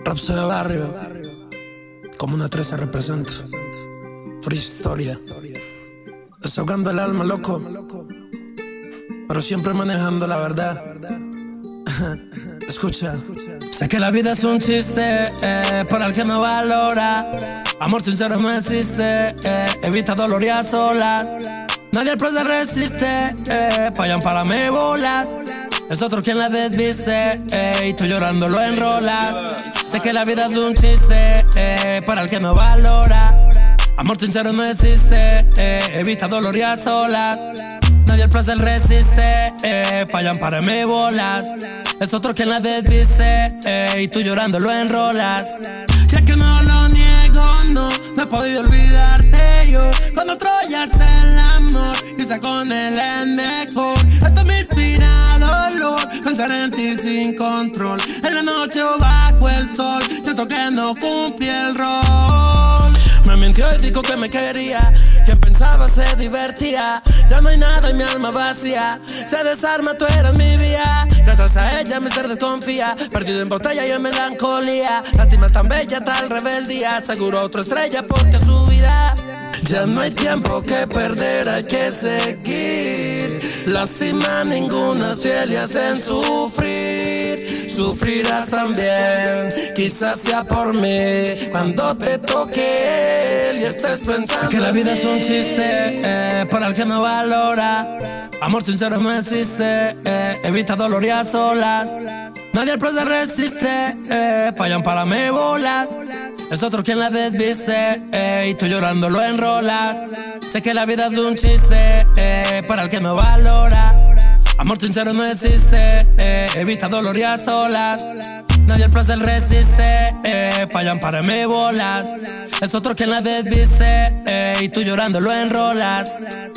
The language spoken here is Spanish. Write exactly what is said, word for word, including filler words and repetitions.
Rapso de barrio, como una trece represento. Free historia, desahogando el alma, loco, pero siempre manejando la verdad. Escucha. Sé que la vida es un chiste, eh, para el que no valora. Amor sincero no existe, eh, evita dolor y a solas. Nadie al se resiste, eh, payan para me bolas. Es otro quien la desviste, eh, y tú llorando lo enrolas. Sé que la vida es un chiste, eh, para el que no valora. Amor sincero no existe, eh, evita dolor y a solas. Nadie al placer resiste, eh, payan para me bolas. Es otro quien la desviste, eh, y tú llorando lo enrolas. Ya que no lo niego, no, no he podido olvidarte yo. Cuando otro ya hace el amor, quizá con él es mejor. Esto me inspira dolor, pensar en ti sin control. En la noche o bajo el sol, siento que no cumplí el rol. Me mintió y dijo que me quería, quien pensaba se divertía. Ya no hay nada en mi alma vacía, se desarma, tú eras mi vía. Gracias a ella mi ser desconfía, perdido en botella y en melancolía. Lástima tan bella, tal rebeldía, seguro otra estrella porque su vida. Ya no hay tiempo que perder, hay que seguir. Lástima ninguna es fiel y hacen sufrir. Sufrirás también, quizás sea por mí. Cuando te toque él y estés pensando. Sé que la vida es un chiste, eh, para el que no valora. Amor sincero no existe, eh, evita dolor y a solas. Nadie al se resiste, eh, payan para me bolas. Es otro quien la desviste, eh, y tú llorando lo enrolas. Sé que la vida es un chiste, eh, para el que no valora. Amor sincero no existe, eh, evita dolor y a solas. Nadie al placer resiste, eh, payan para me bolas. Es otro quien la desviste, eh, y tú llorando lo enrolas.